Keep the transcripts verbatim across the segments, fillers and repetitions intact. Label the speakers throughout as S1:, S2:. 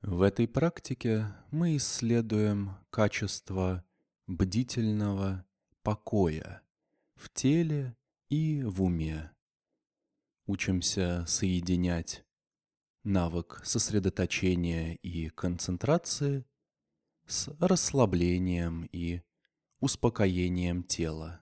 S1: В этой практике мы исследуем качество бдительного покоя в теле и в уме. Учимся соединять навык сосредоточения и концентрации с расслаблением и успокоением тела.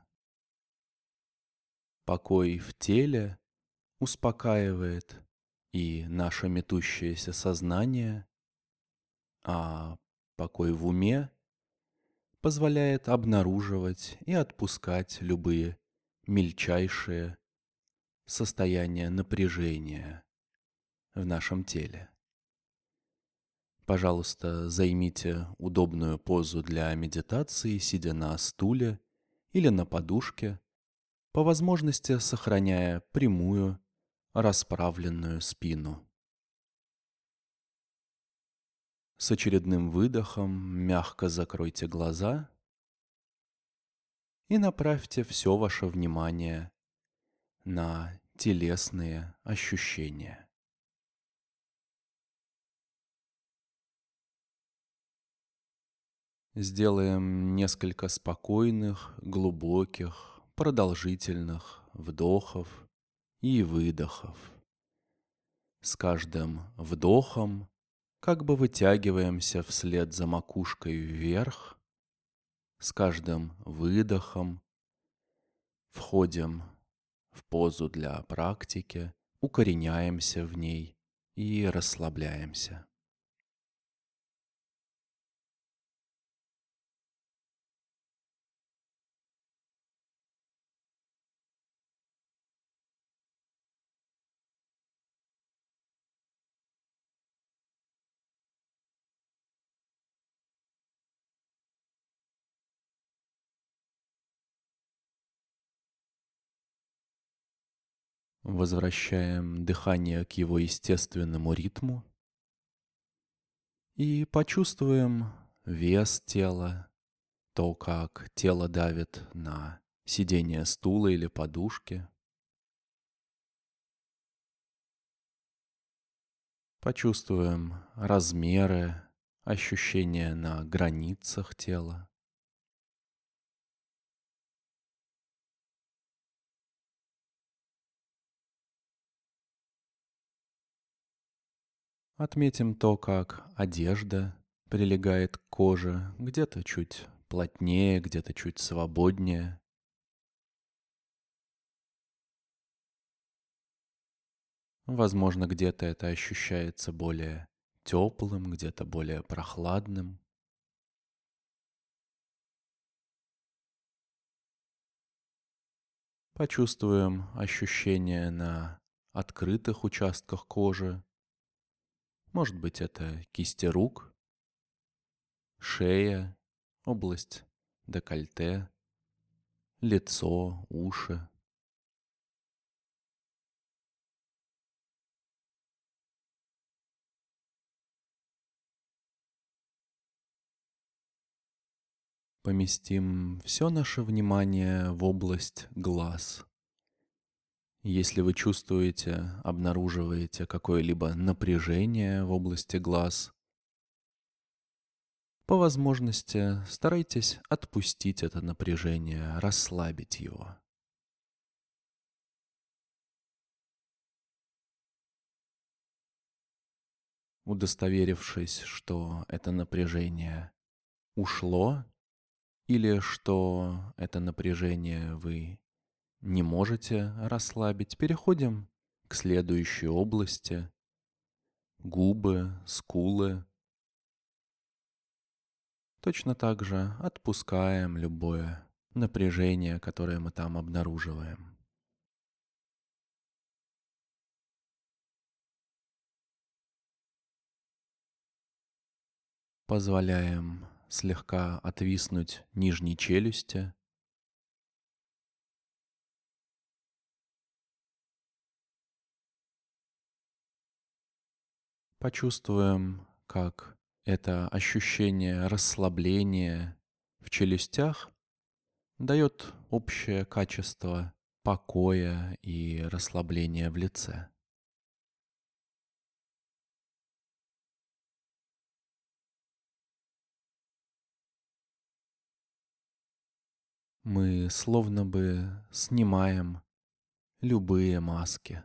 S1: Покой в теле успокаивает и наше метущееся сознание, а покой в уме позволяет обнаруживать и отпускать любые мельчайшие состояния напряжения в нашем теле. Пожалуйста, займите удобную позу для медитации, сидя на стуле или на подушке, по возможности сохраняя прямую, расправленную спину. С очередным выдохом мягко закройте глаза и направьте все ваше внимание на телесные ощущения. Сделаем несколько спокойных, глубоких, продолжительных вдохов и выдохов. С каждым вдохом как бы вытягиваемся вслед за макушкой вверх, с каждым выдохом входим в позу для практики, укореняемся в ней и расслабляемся. Возвращаем дыхание к его естественному ритму и почувствуем вес тела, то, как тело давит на сиденье стула или подушки. Почувствуем размеры, ощущения на границах тела. Отметим то, как одежда прилегает к коже, где-то чуть плотнее, где-то чуть свободнее. Возможно, где-то это ощущается более теплым, где-то более прохладным. Почувствуем ощущения на открытых участках кожи. Может быть, это кисти рук, шея, область декольте, лицо, уши. Поместим все наше внимание в область глаз. Если вы чувствуете, обнаруживаете какое-либо напряжение в области глаз, по возможности старайтесь отпустить это напряжение, расслабить его. Удостоверившись, что это напряжение ушло, или что это напряжение вы не можете расслабить, переходим к следующей области. Губы, скулы. Точно так же отпускаем любое напряжение, которое мы там обнаруживаем. Позволяем слегка отвиснуть нижней челюсти. Почувствуем, как это ощущение расслабления в челюстях дает общее качество покоя и расслабления в лице. Мы словно бы снимаем любые маски.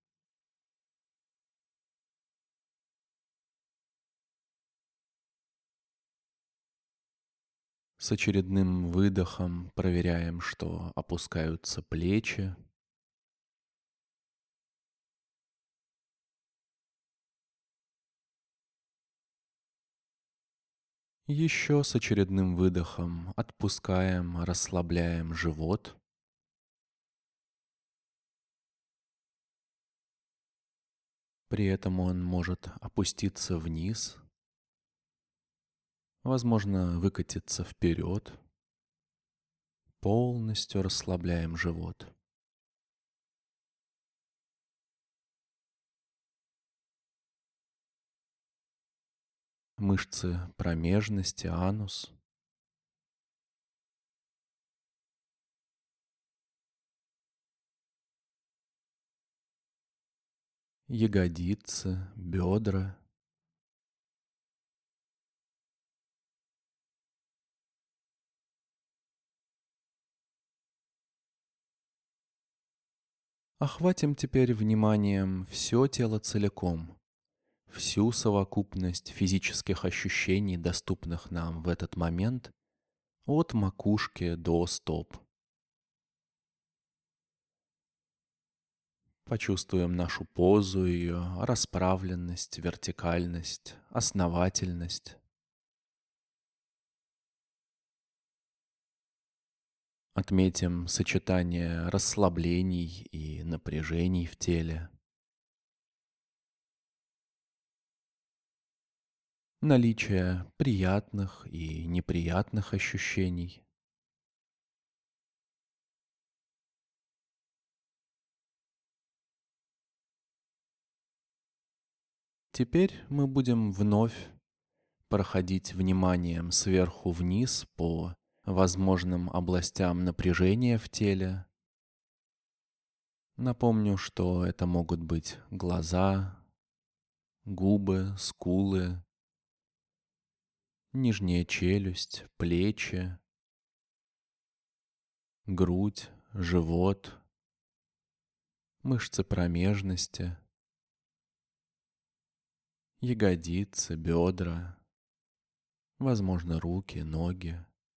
S1: С очередным выдохом проверяем, что опускаются плечи. Еще с очередным выдохом отпускаем, расслабляем живот. При этом он может опуститься вниз, возможно, выкатиться вперед. Полностью расслабляем живот. Мышцы промежности, анус. Ягодицы, бедра. Охватим теперь вниманием все тело целиком, всю совокупность физических ощущений, доступных нам в этот момент, от макушки до стоп. Почувствуем нашу позу, ее расправленность, вертикальность, основательность. Отметим сочетание расслаблений и напряжений в теле. Наличие приятных и неприятных ощущений. Теперь мы будем вновь проходить вниманием сверху вниз по возможным областям напряжения в теле. Напомню, что это могут быть глаза, губы, скулы, нижняя челюсть, плечи, грудь, живот, мышцы промежности, ягодицы, бедра, возможно, руки, ноги.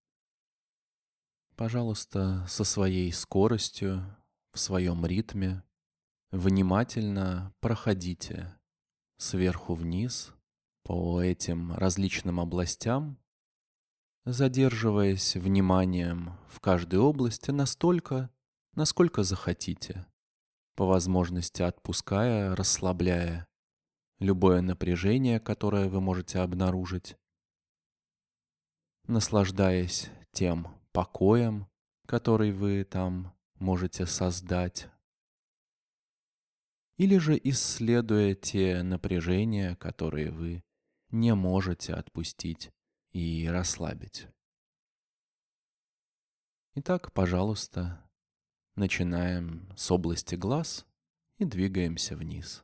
S1: Пожалуйста, со своей скоростью, в своем ритме, внимательно проходите сверху вниз по этим различным областям, задерживаясь вниманием в каждой области настолько, насколько захотите, по возможности отпуская, расслабляя любое напряжение, которое вы можете обнаружить, наслаждаясь тем покоем, который вы там можете создать, или же исследуя те напряжения, которые вы не можете отпустить и расслабить. Итак, пожалуйста, начинаем с области глаз и двигаемся вниз.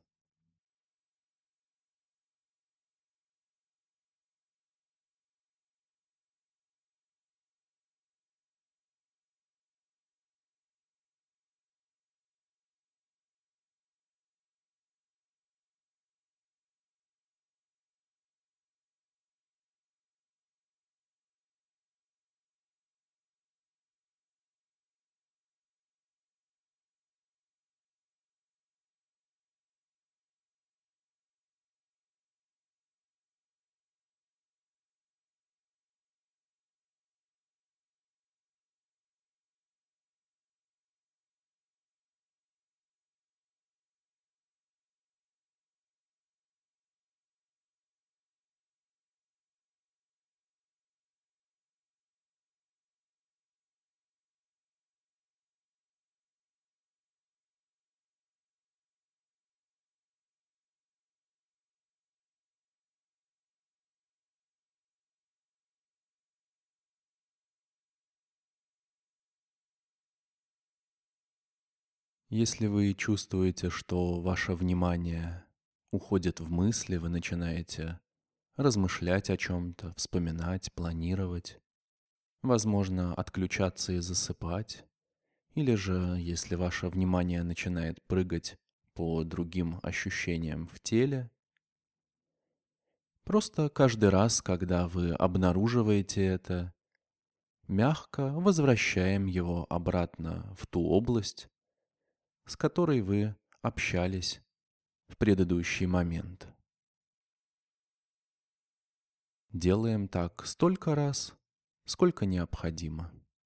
S1: Если вы чувствуете, что ваше внимание уходит в мысли, вы начинаете размышлять о чем-то, вспоминать, планировать, Возможно, отключаться и засыпать. Или же, если ваше внимание начинает прыгать по другим ощущениям в теле, просто каждый раз, когда вы обнаруживаете это, мягко возвращаем его обратно в ту область, с которой вы общались в предыдущий момент. Делаем так столько раз, сколько необходимо.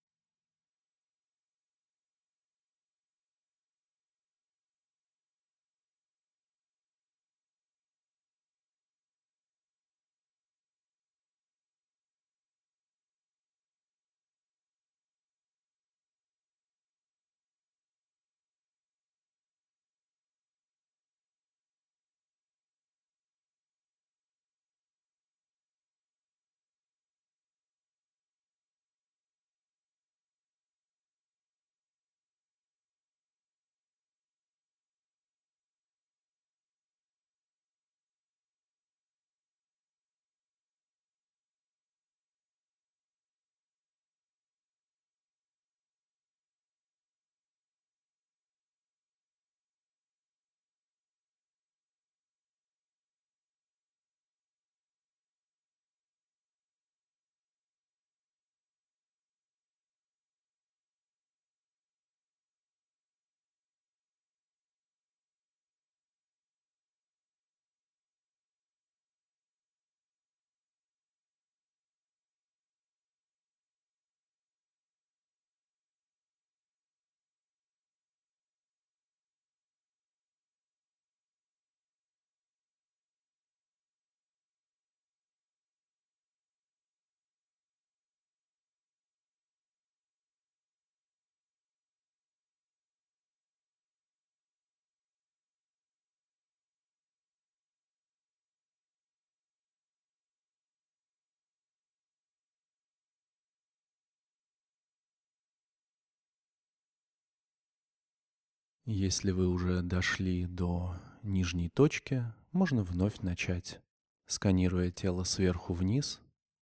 S1: Если вы уже дошли до нижней точки, можно вновь начать, сканируя тело сверху вниз,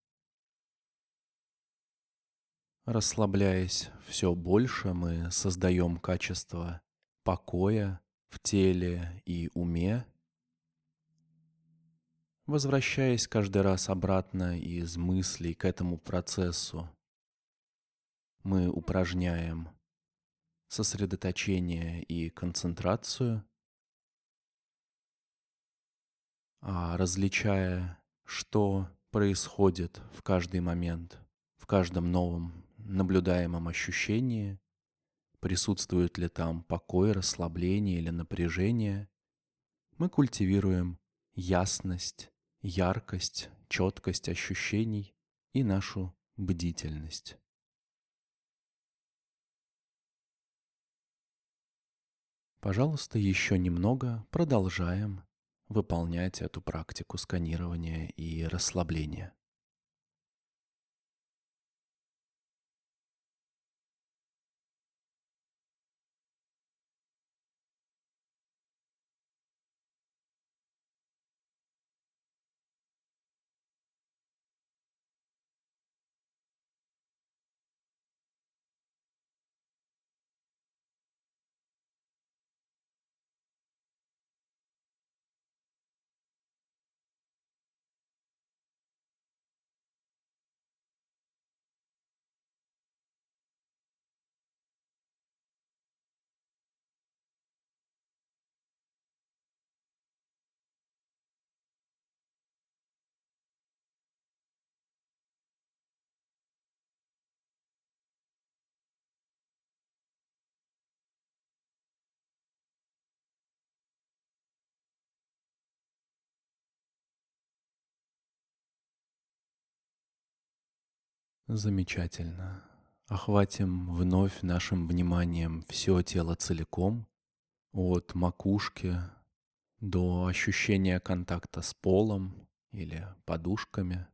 S1: расслабляясь все больше, мы создаем качество покоя в теле и уме, возвращаясь каждый раз обратно из мыслей к этому процессу. Мы упражняем сосредоточение и концентрацию, а различая, что происходит в каждый момент, в каждом новом наблюдаемом ощущении, присутствует ли там покой, расслабление или напряжение, мы культивируем ясность, яркость, четкость ощущений и нашу бдительность. Пожалуйста, еще немного продолжаем выполнять эту практику сканирования и расслабления. Замечательно. Охватим вновь нашим вниманием все тело целиком, от макушки до ощущения контакта с полом или подушками.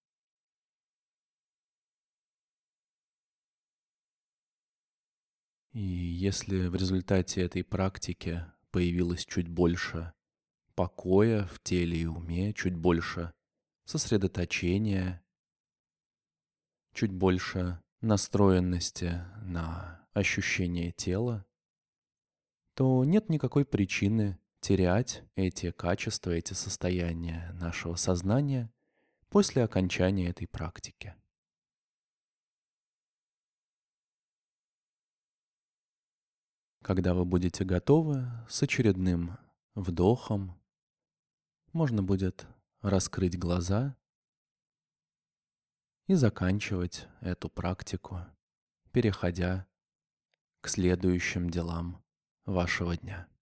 S1: И если в результате этой практики появилось чуть больше покоя в теле и уме, чуть больше сосредоточения, чуть больше настроенности на ощущение тела, то нет никакой причины терять эти качества, эти состояния нашего сознания после окончания этой практики. Когда вы будете готовы, с очередным вдохом можно будет раскрыть глаза и заканчивать эту практику, переходя к следующим делам вашего дня.